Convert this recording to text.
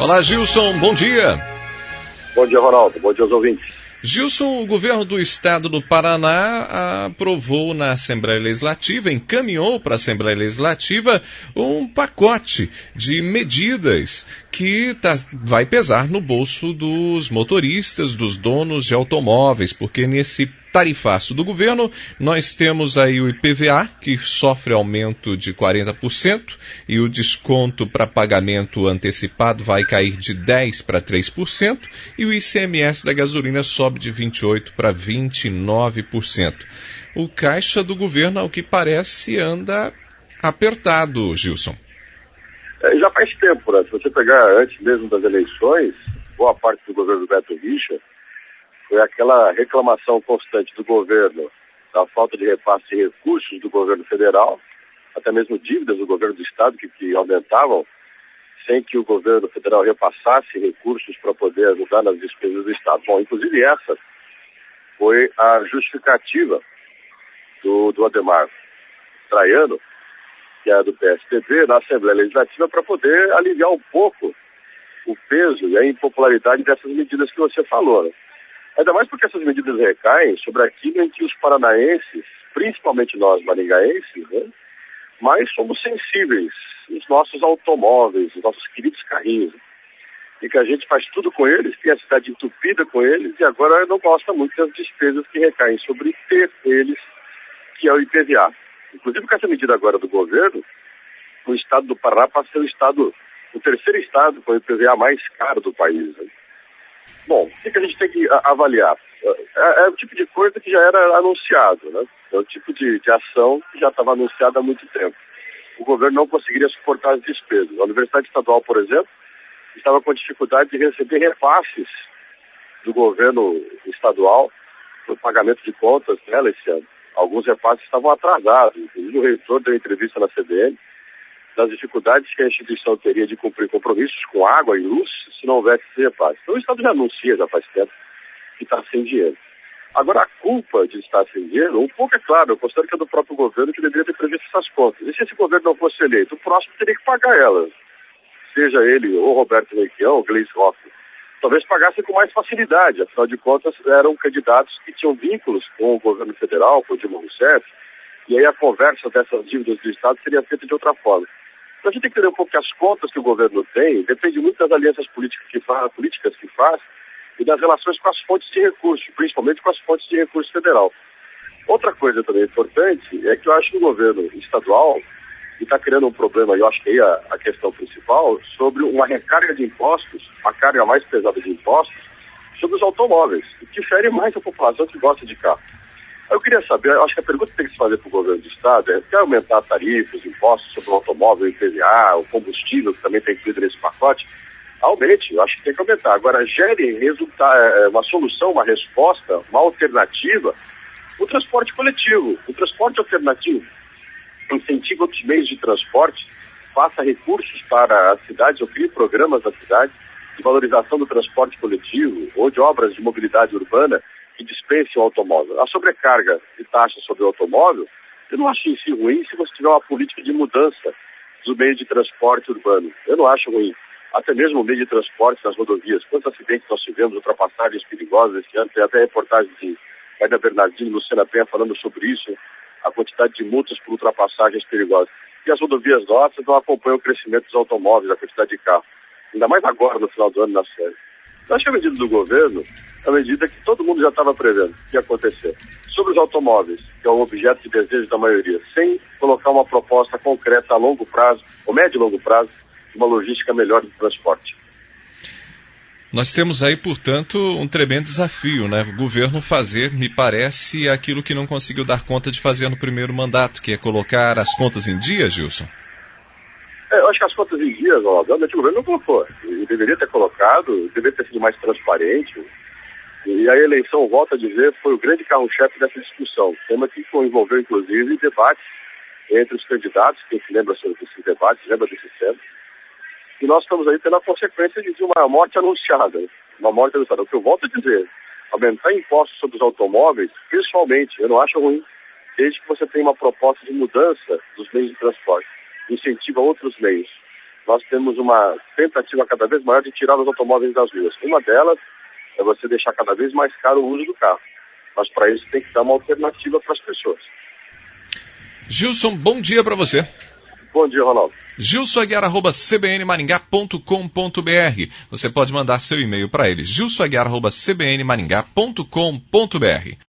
Olá, Gilson, bom dia. Bom dia, Ronaldo. Bom dia aos ouvintes. Gilson, o governo do estado do Paraná aprovou na Assembleia Legislativa, encaminhou para a Assembleia Legislativa um pacote de medidas que vai pesar no bolso dos motoristas, dos donos de automóveis, porque nesse tarifaço do governo nós temos aí o IPVA, que sofre aumento de 40%, e o desconto para pagamento antecipado vai cair de 10% para 3%, e o ICMS da gasolina sobe de 28% para 29%. O caixa do governo, ao que parece, anda apertado, Gilson. Já faz tempo, né? Se você pegar antes mesmo das eleições, boa parte do governo do Beto Richa foi aquela reclamação constante do governo da falta de repasse de recursos do governo federal, até mesmo dívidas do governo do estado que aumentavam, sem que o governo federal repassasse recursos para poder ajudar nas despesas do estado. Bom, inclusive essa foi a justificativa do Ademar Traiano, que é do PSDB, na Assembleia Legislativa, para poder aliviar um pouco o peso e a impopularidade dessas medidas que você falou, né? Ainda mais porque essas medidas recaem sobre aquilo em que os paranaenses, principalmente nós maringaenses, né, mais somos sensíveis, os nossos automóveis, os nossos queridos carrinhos, e que a gente faz tudo com eles, tem a cidade entupida com eles, e agora não gosta muito das despesas que recaem sobre eles, que é o IPVA. Inclusive, com essa medida agora do governo, o estado do Paraná passa a ser o terceiro estado com o IPVA mais caro do país, né? Bom, o que a gente tem que avaliar? É o tipo de coisa que já era anunciado, né? É o tipo de ação que já estava anunciada há muito tempo. O governo não conseguiria suportar as despesas. A Universidade Estadual, por exemplo, estava com dificuldade de receber repasses do governo estadual no pagamento de contas dela esse ano. Alguns repasses estavam atrasados. Inclusive, o reitor deu entrevista na CBN das dificuldades que a instituição teria de cumprir compromissos com água e luz se não houvesse esse repasse. Então, o Estado já anuncia, já faz tempo, que está sem dinheiro. Agora, a culpa de estar sem dinheiro, um pouco é claro, eu considero que é do próprio governo que deveria ter previsto essas contas. E se esse governo não fosse eleito, o próximo teria que pagar elas. Seja ele ou Roberto Requião ou Gleisi Hoffmann. Talvez pagassem com mais facilidade, afinal de contas eram candidatos que tinham vínculos com o governo federal, com o Dilma Rousseff, e aí a conversa dessas dívidas do Estado seria feita de outra forma. Então a gente tem que entender um pouco que as contas que o governo tem depende muito das alianças políticas que faz e das relações com as fontes de recursos, principalmente com as fontes de recurso federal. Outra coisa também importante é que eu acho que o governo estadual está criando um problema, e eu acho que aí a questão principal, sobre uma recarga de impostos, a carga mais pesada de impostos, sobre os automóveis, que fere mais a população que gosta de carro. Eu queria saber, eu acho que a pergunta que tem que se fazer para o governo do estado é: quer aumentar tarifas, impostos sobre o automóvel, o IPVA, o combustível, que também está incluído nesse pacote? Aumente, eu acho que tem que aumentar. Agora, gere uma solução, uma resposta, uma alternativa, o transporte coletivo, o transporte alternativo. Incentive outros meios de transporte, faça recursos para as cidades, ou crie programas da cidade de valorização do transporte coletivo ou de obras de mobilidade urbana que dispensem o automóvel. A sobrecarga de taxas sobre o automóvel, eu não acho em si ruim se você tiver uma política de mudança do meio de transporte urbano. Eu não acho ruim. Até mesmo o meio de transporte nas rodovias. Quantos acidentes nós tivemos, ultrapassagens perigosas esse ano, tem até reportagem de Aida Bernardini e Luciana Penha falando sobre isso, a quantidade de multas por ultrapassagens perigosas. E as rodovias nossas não acompanham o crescimento dos automóveis, a quantidade de carros. Ainda mais agora, no final do ano, na série. Eu acho que a medida do governo é uma medida que todo mundo já estava prevendo que ia acontecer. Sobre os automóveis, que é um objeto de desejo da maioria, sem colocar uma proposta concreta a longo prazo, ou médio e longo prazo, de uma logística melhor de transporte. Nós temos aí, portanto, um tremendo desafio, né? O governo fazer, me parece, aquilo que não conseguiu dar conta de fazer no primeiro mandato, que é colocar as contas em dia, Gilson. Eu acho que as contas em dia, obviamente, o governo não colocou. Ele deveria ter colocado, deveria ter sido mais transparente. E a eleição, volto a dizer, foi o grande carro-chefe dessa discussão. Tema que envolveu, inclusive, debates entre os candidatos. Quem se lembra sobre esses debates, lembra desse tema. E nós estamos aí tendo a consequência de uma morte anunciada. Uma morte anunciada. O que eu volto a dizer, aumentar impostos sobre os automóveis, pessoalmente, eu não acho ruim, desde que você tenha uma proposta de mudança dos meios de transporte. Incentiva outros meios. nós temos uma tentativa cada vez maior de tirar os automóveis das ruas. Uma delas é você deixar cada vez mais caro o uso do carro. Mas para isso tem que dar uma alternativa para as pessoas. Gilson, bom dia para você. Bom dia, Ronaldo. gilsoaguiar@cbnmaringá.com.br. Você pode mandar seu e-mail para ele, gilsoaguiar@cbnmaringá.com.br.